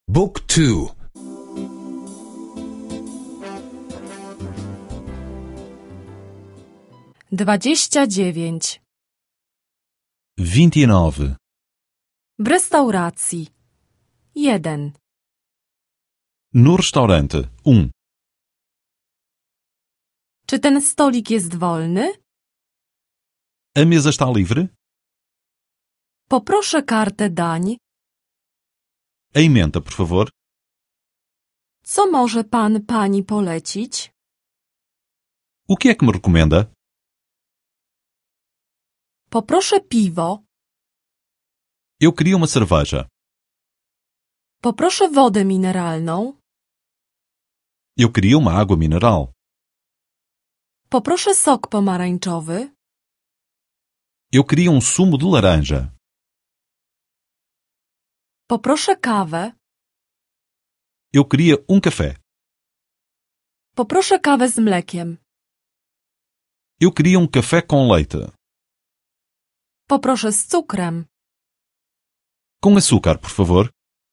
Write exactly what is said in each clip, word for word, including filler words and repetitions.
Book two. Dwadzieścia dziewięć. vinte e nove. W restauracji. Jeden. No restaurante. Um. Czy ten stolik jest wolny? A mesa está livre? Poproszę kartę dań. A emenda, por favor. Co może pan pani polecić? O que é que me recomenda? Poproszę piwo. Eu queria uma cerveja. Poproszę wodę mineralną. Eu queria uma água mineral. Poproszę sok pomarańczowy. Eu queria um sumo de laranja. Poproszę kawę. Eu queria um café. Poproszę kawę z mlekiem. Eu queria um café com leite. Poproszę z cukrem. Com açúcar, por favor.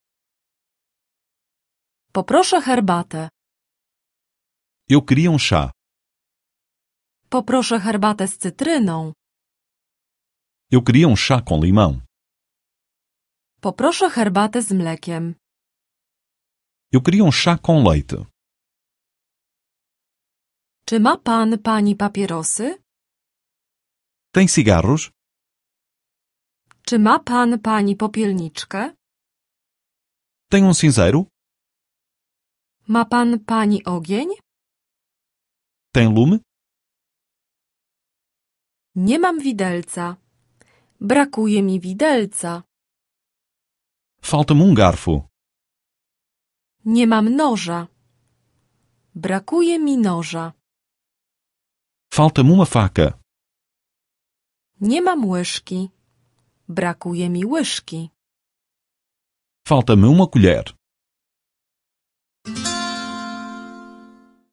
Poproszę herbatę. Eu queria um chá. Poproszę herbatę z cytryną. Eu queria um chá com limão. Poproszę herbatę z mlekiem. Eu queria um chá com leite. Czy ma pan pani papierosy? Tem cigarros? Czy ma pan pani popielniczkę? Tem um cinzeiro? Ma pan pani ogień? Tem lume? Nie mam widelca. Brakuje mi widelca. Falta-me um garfo. Nie mam noża. Brakuje mi noża. Falta-me uma faca. Nie mam łyżki. Brakuje mi łyżki. Falta-me uma colher.